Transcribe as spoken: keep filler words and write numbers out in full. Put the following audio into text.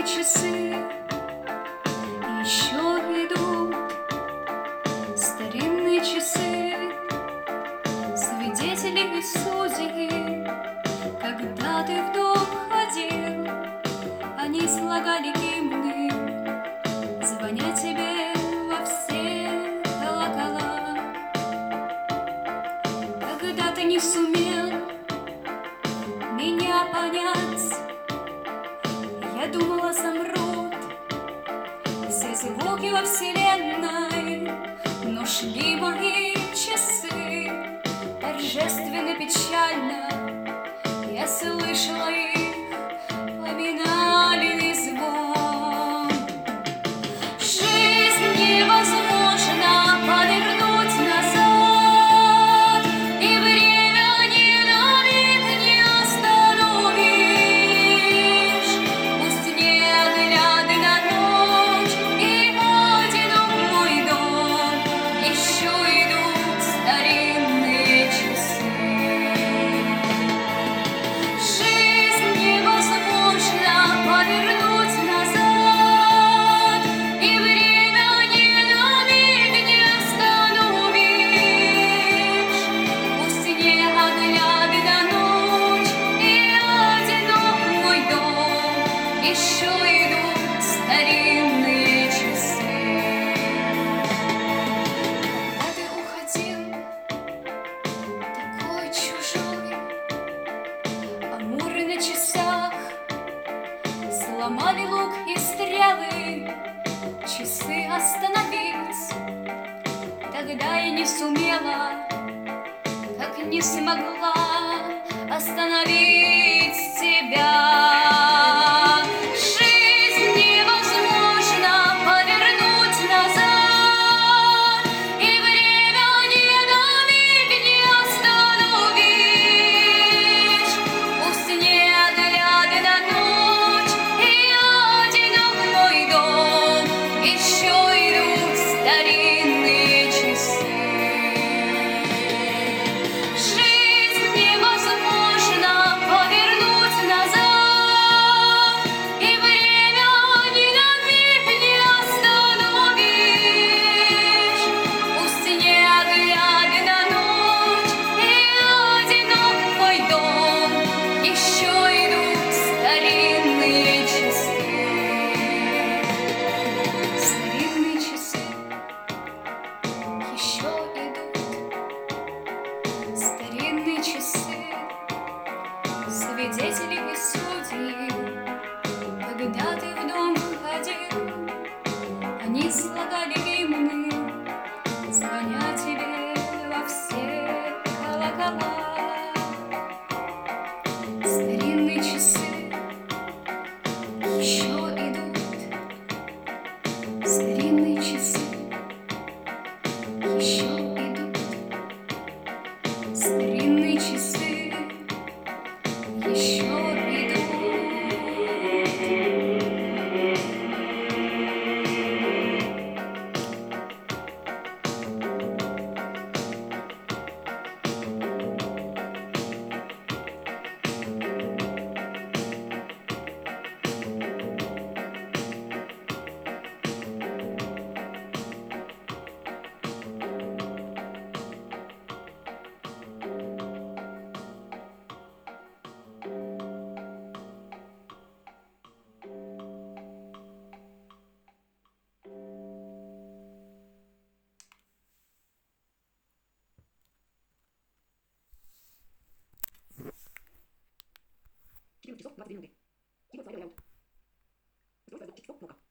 часы еще идут, старинные часы, свидетели и судьи. Когда ты в дом ходил, они слагали гимны, звоня тебе во все колокола. Когда ты не сумел меня понять, я думала, замрут все звуки во вселенной, но шли мои часы торжественно, печально. Я слышала их поминальный звон. Жизнь невозможно повернуть назад, и время ни на миг не остановишь. Пусть не взгляды на ночь и одинок мой дом, еще идут старинные часы. Жизнь невозможно повернуть назад, и время ни на миг не остановишь. Пусть не взгляды на ночь и одинок мой дом, еще идут старинные часы. Когда ты уходил, такой чужой, амуры на часах сломали лук и стрелы, часы остановить. Тогда я не сумела, как не смогла остановить тебя. Жизнь невозможно повернуть назад, и время ни на миг не остановишь. Пусть не взгляды на ночь и одинок мой дом, еще идут старинные часы. Жизнь невозможно повернуть назад, и время ни на миг не остановишь. Пусть не взгляды на ночь и одинок мой дом, еще идут старинные часы. Старинные часы еще идут, старинные часы, свидетели и судьи. Когда ты в дом ходил, они слагали гимны, звоня тебе во все колокола. Старинные часы еще идут, старинные часы еще идут, старинные часы еще идут. четырнадцать часов двадцать две минуты. Киборг свой аут. Устройство часов кнопка.